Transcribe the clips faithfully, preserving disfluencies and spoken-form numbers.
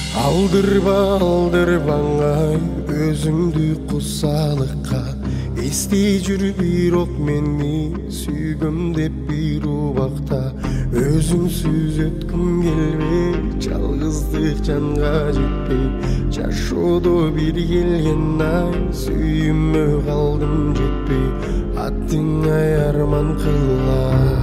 Алдырба, алдырбаңай өзүңдү кусалыкка. Эстей жүр бирок мени сүйгөм деп бир убакта. Өзүңсүз өткүм келбей, жалгыздык жанга жетпей. Жашоодо бир келген ай, сүйүмө калдым жетпей. Аттыңай арман кыла.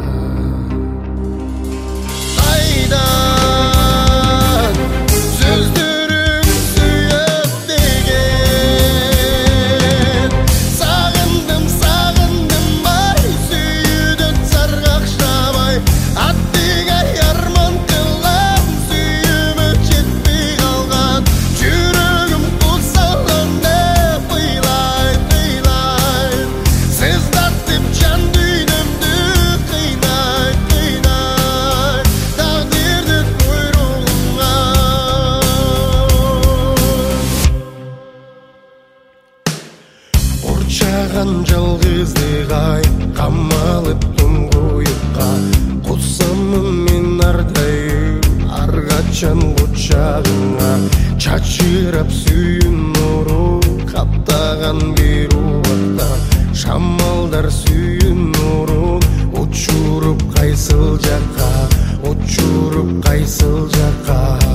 Урчаган жалгыздык ай, камалыптым коюпка. Кусаммын мен ардайым ар качан кучагыңа. Чачырап сүйүүн нуру каптаган бир убакта. Шамалдар сүйүүн нурун учуруп кайсыл жакка, учуруп кайсыл жакка.